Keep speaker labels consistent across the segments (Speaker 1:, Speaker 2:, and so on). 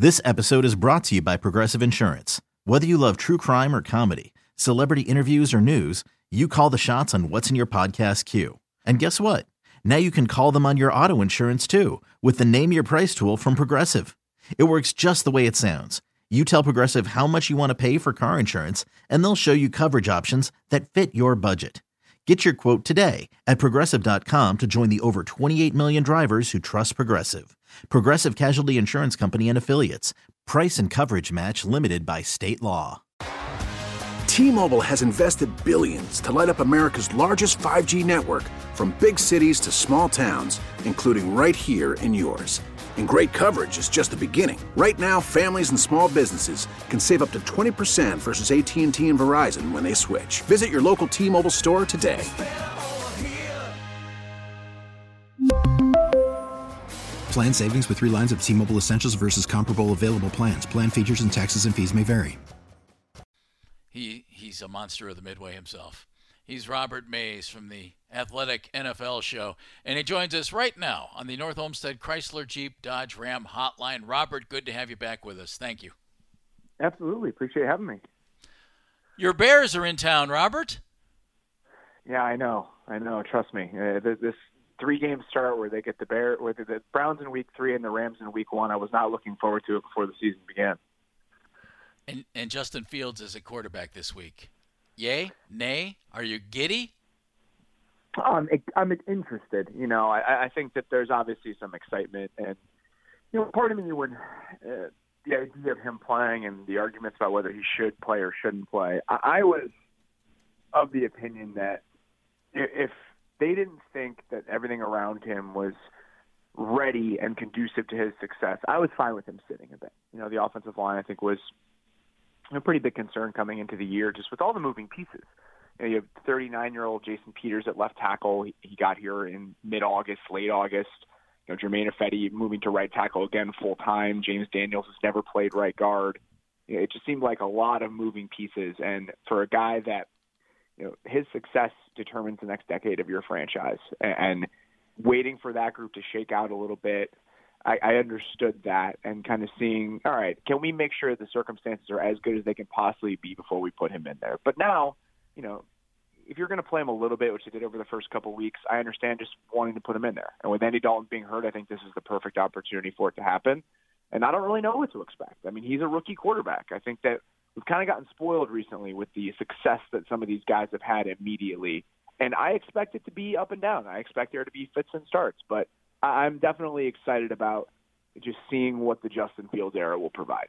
Speaker 1: This episode is brought to you by Progressive Insurance. Whether you love true crime or comedy, celebrity interviews or news, you call the shots on what's in your podcast queue. And guess what? Now you can call them on your auto insurance too with the Name Your Price tool from Progressive. It works just the way it sounds. You tell Progressive how much you want to pay for car insurance, and they'll show you coverage options that fit your budget. Get your quote today at Progressive.com to join the over 28 million drivers who trust Progressive. Progressive Casualty Insurance Company and Affiliates. Price and coverage match limited by state law.
Speaker 2: T-Mobile has invested billions to light up America's largest 5G network, from big cities to small towns, including right here in yours. And great coverage is just the beginning. Right now, families and small businesses can save up to 20% versus AT&T and Verizon when they switch. Visit your local T-Mobile store today.
Speaker 3: Plan savings with 3 lines of T-Mobile Essentials versus comparable available plans. Plan features and taxes and fees may vary.
Speaker 4: He's a monster of the Midway himself. He's Robert Mays from the Athletic NFL Show, and he joins us right now on the North Olmsted Chrysler Jeep Dodge Ram hotline. Robert, good to have you back with us. Thank you.
Speaker 5: Absolutely. Appreciate having me.
Speaker 4: Your Bears are in town, Robert.
Speaker 5: Yeah, I know. Trust me. This 3-game start where they get the Browns in week 3 and the Rams in week 1, I was not looking forward to it before the season began.
Speaker 4: And Justin Fields is a quarterback this week. Yay? Nay? Are you giddy?
Speaker 5: I'm interested. I think that there's obviously some excitement, and part of me when the idea of him playing and the arguments about whether he should play or shouldn't play, I was of the opinion that if they didn't think that everything around him was ready and conducive to his success, I was fine with him sitting a bit. The offensive line, I think, was a pretty big concern coming into the year, just with all the moving pieces. You have 39-year-old Jason Peters at left tackle. He got here in mid-August, late August. Jermaine Ifedi moving to right tackle again full-time. James Daniels has never played right guard. It just seemed like a lot of moving pieces. And for a guy that, his success determines the next decade of your franchise, and waiting for that group to shake out a little bit, I understood that, and kind of seeing, all right, can we make sure the circumstances are as good as they can possibly be before we put him in there? But now, if you're going to play him a little bit, which they did over the first couple of weeks, I understand just wanting to put him in there. And with Andy Dalton being hurt, I think this is the perfect opportunity for it to happen. And I don't really know what to expect. I mean, he's a rookie quarterback. I think that we've kind of gotten spoiled recently with the success that some of these guys have had immediately. And I expect it to be up and down. I expect there to be fits and starts. But I'm definitely excited about just seeing what the Justin Fields era will provide.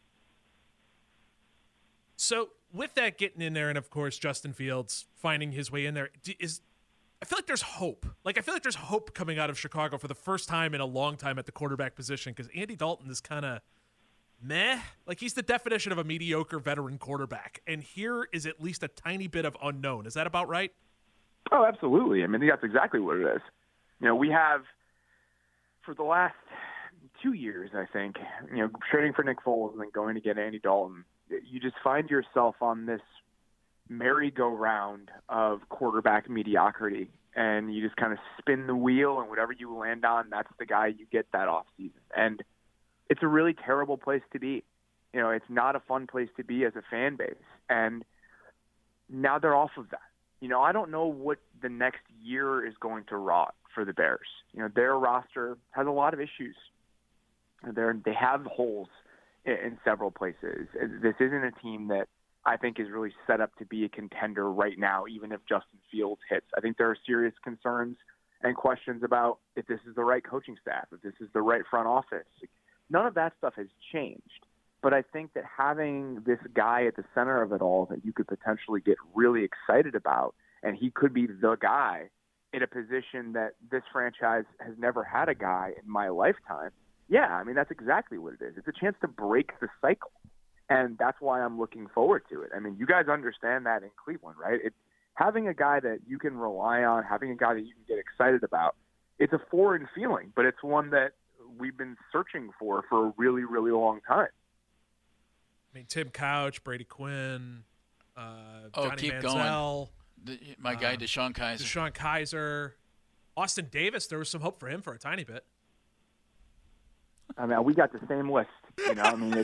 Speaker 6: So with that getting in there, and of course Justin Fields finding his way in there, I feel like there's hope. I feel like there's hope coming out of Chicago for the first time in a long time at the quarterback position, because Andy Dalton is kind of meh. He's the definition of a mediocre veteran quarterback, and here is at least a tiny bit of unknown. Is that about right?
Speaker 5: Oh, absolutely. I mean, that's exactly what it is. We have, for the last 2 years, I think, trading for Nick Foles and then going to get Andy Dalton, you just find yourself on this merry-go-round of quarterback mediocrity, and you just kind of spin the wheel, and whatever you land on, that's the guy you get that offseason. And it's a really terrible place to be. It's not a fun place to be as a fan base. And now they're off of that. I don't know what the next year is going to rot for the Bears. Their roster has a lot of issues. They have holes in several places. This isn't a team that I think is really set up to be a contender right now, even if Justin Fields hits. I think there are serious concerns and questions about if this is the right coaching staff, if this is the right front office. None of that stuff has changed. But I think that having this guy at the center of it all that you could potentially get really excited about, and he could be the guy in a position that this franchise has never had a guy in my lifetime. Yeah, I mean, that's exactly what it is. It's a chance to break the cycle. And that's why I'm looking forward to it. I mean, you guys understand that in Cleveland, right? Having a guy that you can rely on, having a guy that you can get excited about, it's a foreign feeling, but it's one that we've been searching for a really, really long time.
Speaker 6: I mean, Tim Couch, Brady Quinn, Johnny
Speaker 4: keep
Speaker 6: Manziel.
Speaker 4: My guy, DeShone Kizer.
Speaker 6: DeShone Kizer. Austin Davis, there was some hope for him for a tiny bit.
Speaker 5: I mean, we got the same list. I mean,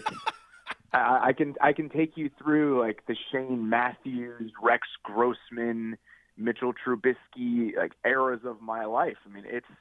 Speaker 5: I can take you through like the Shane Matthews, Rex Grossman, Mitchell Trubisky, like eras of my life. I mean,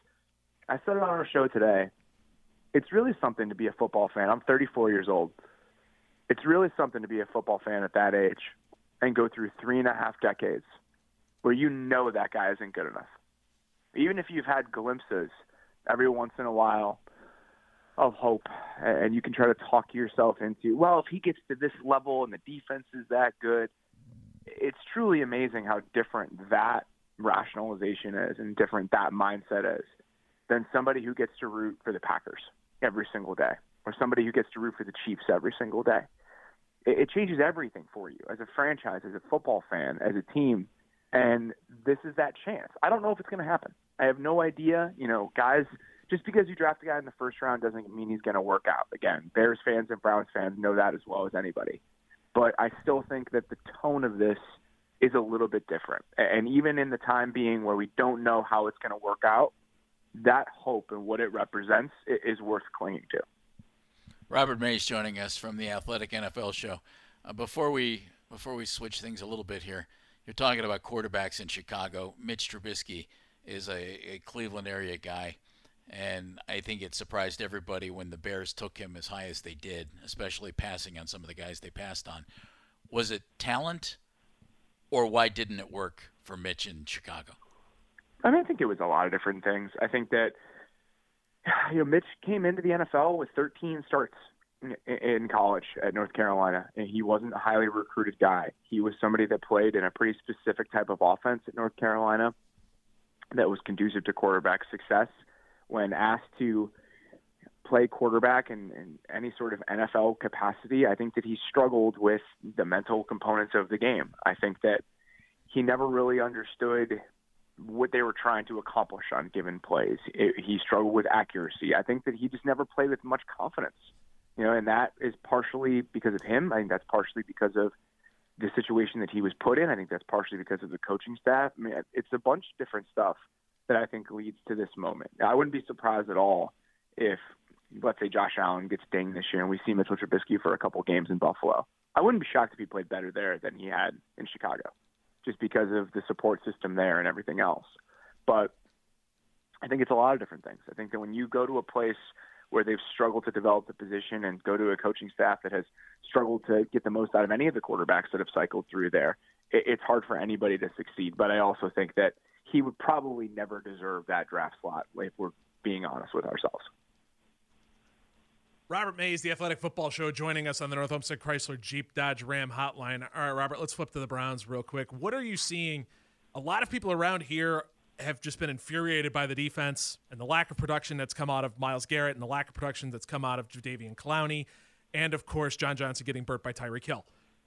Speaker 5: I said it on our show today. It's really something to be a football fan. I'm 34 years old. It's really something to be a football fan at that age and go through 3.5 decades where you know that guy isn't good enough. Even if you've had glimpses every once in a while of hope, and you can try to talk yourself into, well, if he gets to this level and the defense is that good, it's truly amazing how different that rationalization is and different that mindset is than somebody who gets to root for the Packers every single day or somebody who gets to root for the Chiefs every single day. It changes everything for you as a franchise, as a football fan, as a team, and this is that chance. I don't know if it's going to happen. I have no idea. Guys, just because you draft a guy in the first round doesn't mean he's going to work out. Again, Bears fans and Browns fans know that as well as anybody. But I still think that the tone of this is a little bit different. And even in the time being where we don't know how it's going to work out, that hope and what it represents is worth clinging to.
Speaker 4: Robert Mays joining us from the Athletic NFL Show. Before we switch things a little bit here, you're talking about quarterbacks in Chicago. Mitch Trubisky is a Cleveland area guy, and I think it surprised everybody when the Bears took him as high as they did, especially passing on some of the guys they passed on. Was it talent, or why didn't it work for Mitch in Chicago?
Speaker 5: I mean, I think it was a lot of different things. I think that Mitch came into the NFL with 13 starts in college at North Carolina, and he wasn't a highly recruited guy. He was somebody that played in a pretty specific type of offense at North Carolina that was conducive to quarterback success. When asked to play quarterback in any sort of NFL capacity, I think that he struggled with the mental components of the game. I think that he never really understood what they were trying to accomplish on given plays. He struggled with accuracy. I think that he just never played with much confidence, and that is partially because of him. I think that's partially because of the situation that he was put in. I think that's partially because of the coaching staff. I mean, it's a bunch of different stuff that I think leads to this moment. I wouldn't be surprised at all if, let's say, Josh Allen gets dinged this year and we see Mitchell Trubisky for a couple games in Buffalo. I wouldn't be shocked if he played better there than he had in Chicago, just because of the support system there and everything else. But I think it's a lot of different things. I think that when you go to a place where they've struggled to develop the position and go to a coaching staff that has struggled to get the most out of any of the quarterbacks that have cycled through there, it's hard for anybody to succeed. But I also think that he would probably never deserve that draft slot, if we're being honest with ourselves.
Speaker 6: Robert Mays, the Athletic Football Show, joining us on the North Olmsted Chrysler Jeep Dodge Ram hotline. All right, Robert, let's flip to the Browns real quick. What are you seeing? A lot of people around here have just been infuriated by the defense and the lack of production that's come out of Myles Garrett and the lack of production that's come out of Jadeveon Clowney and, of course, John Johnson getting burnt by Tyreek Hill.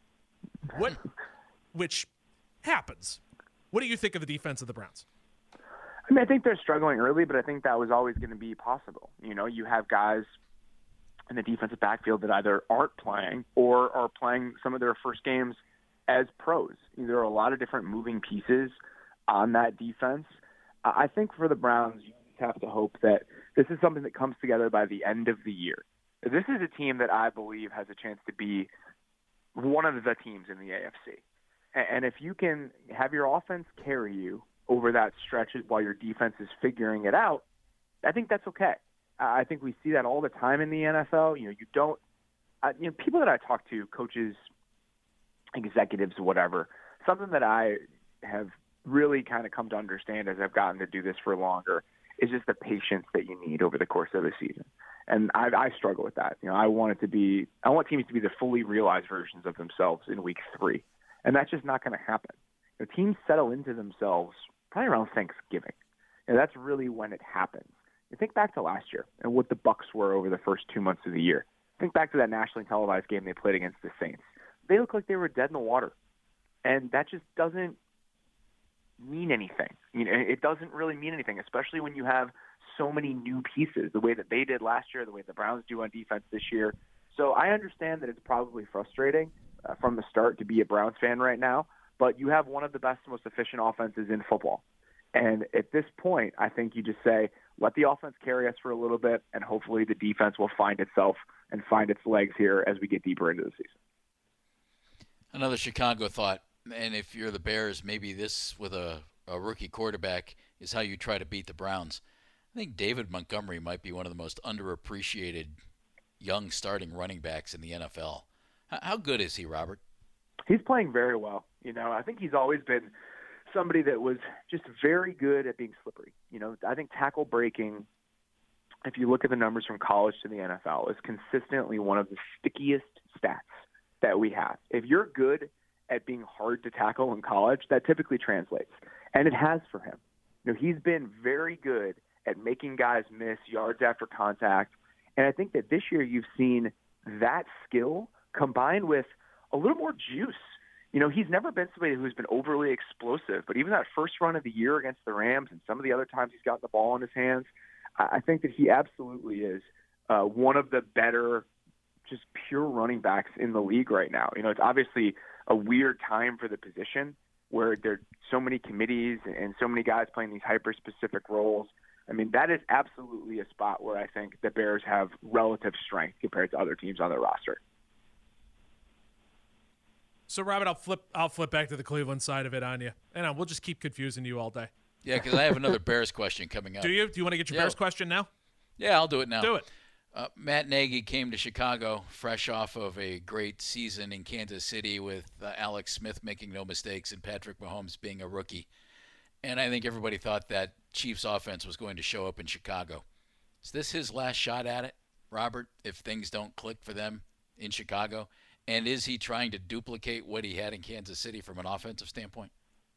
Speaker 6: Which happens. What do you think of the defense of the Browns?
Speaker 5: I mean, I think they're struggling early, but I think that was always going to be possible. You have guys in the defensive backfield that either aren't playing or are playing some of their first games as pros. There are a lot of different moving pieces on that defense. I think for the Browns, you have to hope that this is something that comes together by the end of the year. This is a team that I believe has a chance to be one of the teams in the AFC. And if you can have your offense carry you over that stretch while your defense is figuring it out, I think that's okay. I think we see that all the time in the NFL. People that I talk to, coaches, executives, whatever, something that I have really kind of come to understand as I've gotten to do this for longer is just the patience that you need over the course of a season. And I struggle with that. I want teams to be the fully realized versions of themselves in week 3. And that's just not going to happen. Teams settle into themselves probably around Thanksgiving. And that's really when it happens. You think back to last year and what the Bucs were over the first 2 months of the year. Think back to that nationally televised game they played against the Saints. They looked like they were dead in the water. And that just doesn't mean anything. It doesn't really mean anything, especially when you have so many new pieces, the way that they did last year, the way the Browns do on defense this year. So I understand that it's probably frustrating from the start to be a Browns fan right now, but you have one of the best, most efficient offenses in football. And at this point, I think you just say, let the offense carry us for a little bit, and hopefully the defense will find itself and find its legs here as we get deeper into the season.
Speaker 4: Another Chicago thought, and if you're the Bears, maybe this with a rookie quarterback is how you try to beat the Browns. I think David Montgomery might be one of the most underappreciated young starting running backs in the NFL. How good is he, Robert?
Speaker 5: He's playing very well. I think he's always been somebody that was just very good at being slippery. I think tackle breaking, if you look at the numbers from college to the NFL, is consistently one of the stickiest stats that we have. If you're good at being hard to tackle in college, that typically translates. And it has for him. He's been very good at making guys miss yards after contact. And I think that this year you've seen that skill combined with a little more juice. He's never been somebody who's been overly explosive, but even that first run of the year against the Rams and some of the other times he's gotten the ball in his hands, I think that he absolutely is one of the better just pure running backs in the league right now. It's obviously a weird time for the position where there are so many committees and so many guys playing these hyper-specific roles. I mean, that is absolutely a spot where I think the Bears have relative strength compared to other teams on their roster.
Speaker 6: So, Robert, I'll flip back to the Cleveland side of it on you, and we'll just keep confusing you all day.
Speaker 4: Yeah, because I have another Bears question coming up.
Speaker 6: Do you? Do you want to get your Bears question now?
Speaker 4: Yeah, I'll do it now.
Speaker 6: Do it.
Speaker 4: Matt Nagy came to Chicago fresh off of a great season in Kansas City with Alex Smith making no mistakes and Patrick Mahomes being a rookie. And I think everybody thought that Chiefs offense was going to show up in Chicago. Is this his last shot at it, Robert, if things don't click for them in Chicago? And is he trying to duplicate what he had in Kansas City from an offensive standpoint?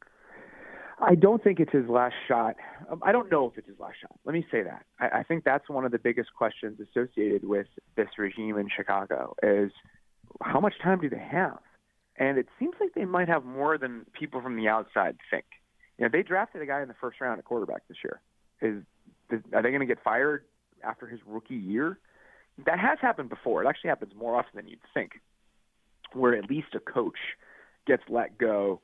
Speaker 5: I don't think it's his last shot. I don't know if it's his last shot. Let me say that. I think that's one of the biggest questions associated with this regime in Chicago is how much time do they have? And it seems like they might have more than people from the outside think. They drafted a guy in the first round at quarterback this year. Are they going to get fired after his rookie year? That has happened before. It actually happens more often than you'd think, where at least a coach gets let go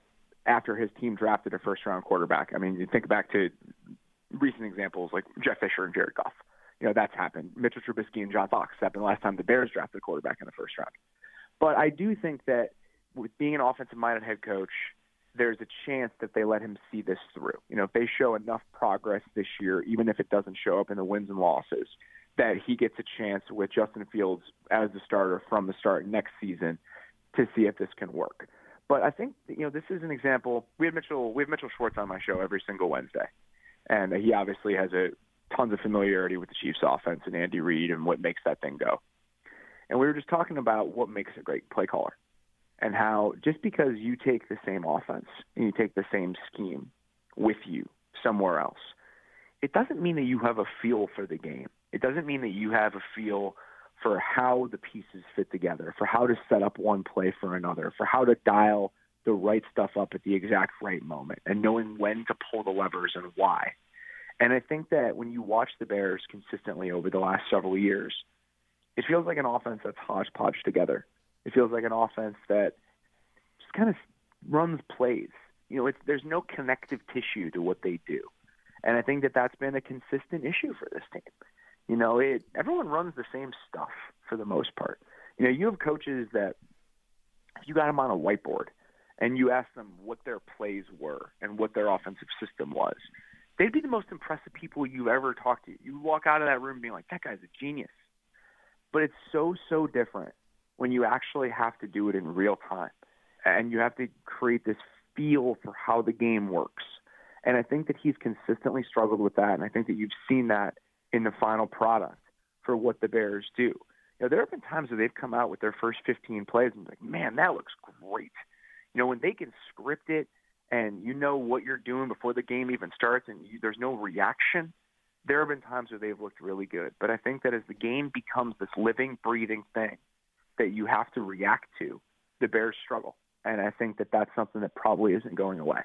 Speaker 5: after his team drafted a first-round quarterback. I mean, you think back to recent examples like Jeff Fisher and Jared Goff. That's happened. Mitchell Trubisky and John Fox happened the last time the Bears drafted a quarterback in the first round. But I do think that with being an offensive-minded head coach, there's a chance that they let him see this through. If they show enough progress this year, even if it doesn't show up in the wins and losses, that he gets a chance with Justin Fields as the starter from the start next season to see if this can work. But I think, this is an example. We have Mitchell Schwartz on my show every single Wednesday. And he obviously has tons of familiarity with the Chiefs offense and Andy Reid and what makes that thing go. And we were just talking about what makes a great play caller and how just because you take the same offense and you take the same scheme with you somewhere else, it doesn't mean that you have a feel for the game. It doesn't mean that you have a feel for how the pieces fit together, for how to set up one play for another, for how to dial the right stuff up at the exact right moment and knowing when to pull the levers and why. And I think that when you watch the Bears consistently over the last several years, it feels like an offense that's hodgepodge together. It feels like an offense that just kind of runs plays. There's no connective tissue to what they do. And I think that that's been a consistent issue for this team. Everyone runs the same stuff for the most part. You have coaches that if you got them on a whiteboard and you ask them what their plays were and what their offensive system was, they'd be the most impressive people you've ever talked to. You walk out of that room being like, that guy's a genius. But it's so different when you actually have to do it in real time and you have to create this feel for how the game works. And I think that he's consistently struggled with that, and I think that you've seen that in the final product for what the Bears do. There have been times where they've come out with their first 15 plays and be like, man, that looks great. When they can script it and you know what you're doing before the game even starts and there's no reaction, there have been times where they've looked really good. But I think that as the game becomes this living, breathing thing that you have to react to, the Bears struggle. And I think that that's something that probably isn't going away.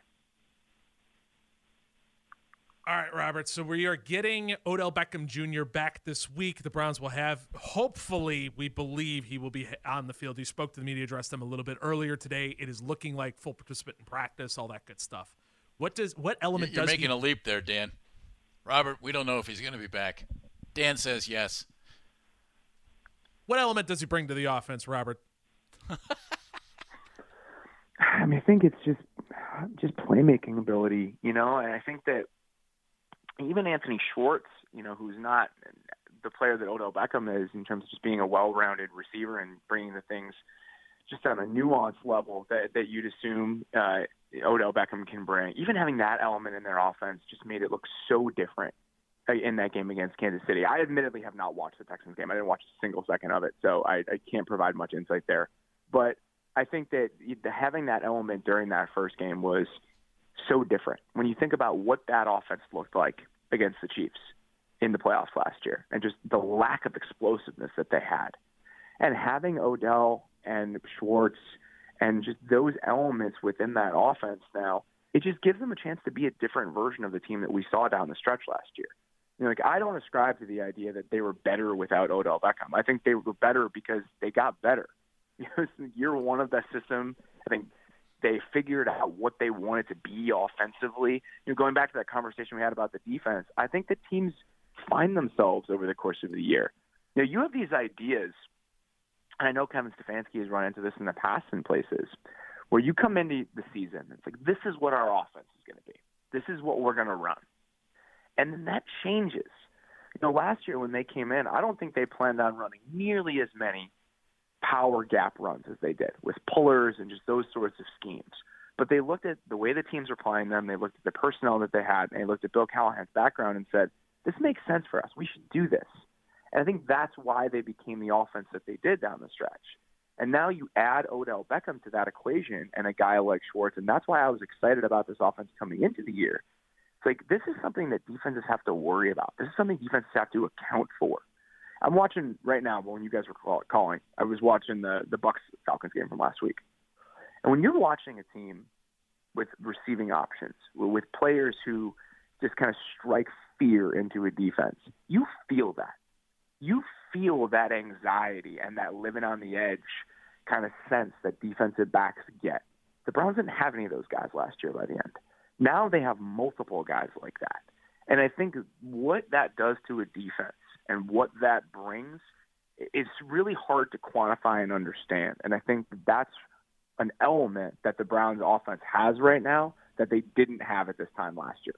Speaker 6: All right, Robert, so we are getting Odell Beckham Jr. back this week. The Browns will have, hopefully, we believe he will be on the field. You spoke to the media, addressed them a little bit earlier today. It is looking like full participant in practice, all that good stuff. What element
Speaker 4: You're
Speaker 6: does
Speaker 4: making a leap there, Dan. Robert, we don't know if he's going to be back. Dan says yes.
Speaker 6: What element does he bring to the offense, Robert?
Speaker 5: I mean, I think it's just playmaking ability, and I think that even Anthony Schwartz, who's not the player that Odell Beckham is in terms of just being a well-rounded receiver and bringing the things just on a nuanced level that you'd assume Odell Beckham can bring. Even having that element in their offense just made it look so different in that game against Kansas City. I admittedly have not watched the Texans game. I didn't watch a single second of it, so I can't provide much insight there. But I think that having that element during that first game was so different. When you think about what that offense looked like against the Chiefs in the playoffs last year and just the lack of explosiveness that they had. And having Odell and Schwartz and just those elements within that offense now, it just gives them a chance to be a different version of the team that we saw down the stretch last year. I don't ascribe to the idea that they were better without Odell Beckham. I think they were better because they got better. Year one of that system, I think they figured out what they wanted to be offensively. Going back to that conversation we had about the defense, I think the teams find themselves over the course of the year. You have these ideas, and I know Kevin Stefanski has run into this in the past in places, where you come into the season, it's like, this is what our offense is going to be. This is what we're going to run. And then that changes. Last year when they came in, I don't think they planned on running nearly as many power gap runs as they did with pullers and just those sorts of schemes. But they looked at the way the teams were playing them, they looked at the personnel that they had, and they looked at Bill Callahan's background and said, this makes sense for us. We should do this. And I think that's why they became the offense that they did down the stretch. And now you add Odell Beckham to that equation and a guy like Schwartz, and that's why I was excited about this offense coming into the year. It's like, this is something that defenses have to worry about. This is something defenses have to account for. I'm watching right now, when you guys were calling, I was watching the Bucs-Falcons game from last week. And when you're watching a team with receiving options, with players who just kind of strike fear into a defense, you feel that. You feel that anxiety and that living on the edge kind of sense that defensive backs get. The Browns didn't have any of those guys last year by the end. Now they have multiple guys like that. And I think what that does to a defense and what that brings, it's really hard to quantify and understand. And I think that's an element that the Browns offense has right now that they didn't have at this time last year.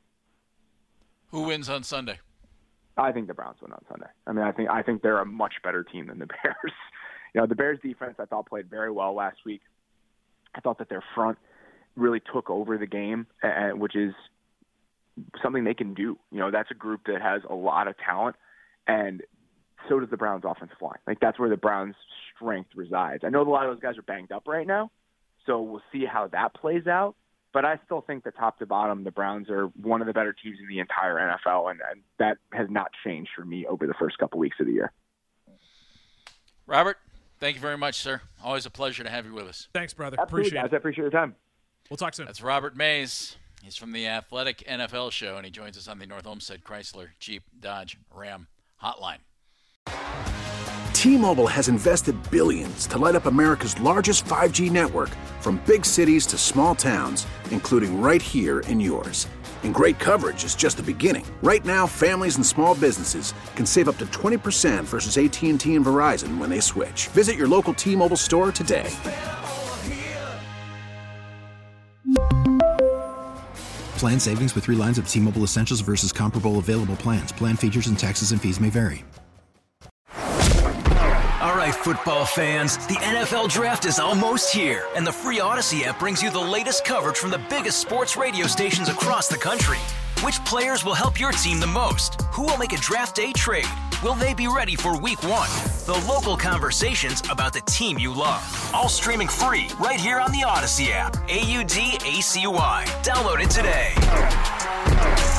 Speaker 4: Who wins on Sunday?
Speaker 5: I think the Browns win on Sunday. I mean, I think they're a much better team than the Bears. The Bears defense I thought played very well last week. I thought that their front really took over the game, which is something they can do. That's a group that has a lot of talent, and so does the Browns offensive line. Like, that's where the Browns' strength resides. I know a lot of those guys are banged up right now, so we'll see how that plays out. But I still think that top to bottom, the Browns are one of the better teams in the entire NFL, and that has not changed for me over the first couple weeks of the year.
Speaker 4: Robert, thank you very much, sir. Always a pleasure to have you with us.
Speaker 6: Thanks, brother.
Speaker 5: Absolutely,
Speaker 6: Appreciate it.
Speaker 5: I appreciate your time.
Speaker 6: We'll talk soon.
Speaker 4: That's Robert Mays. He's from the Athletic NFL Show, and he joins us on the North Olmsted Chrysler Jeep Dodge Ram Hotline.
Speaker 2: T-Mobile has invested billions to light up America's largest 5G network, from big cities to small towns, including right here in yours. And great coverage is just the beginning. Right now, families and small businesses can save up to 20% versus AT&T and Verizon when they switch. Visit your local T-Mobile store today.
Speaker 3: Plan savings with 3 lines of T-Mobile Essentials versus comparable available plans. Plan features and taxes and fees may vary.
Speaker 7: All right, football fans, the NFL Draft is almost here, and the free Odyssey app brings you the latest coverage from the biggest sports radio stations across the country. Which players will help your team the most? Who will make a draft day trade? Will they be ready for Week 1? The local conversations about the team you love. All streaming free right here on the Odyssey app. AUDACY. Download it today.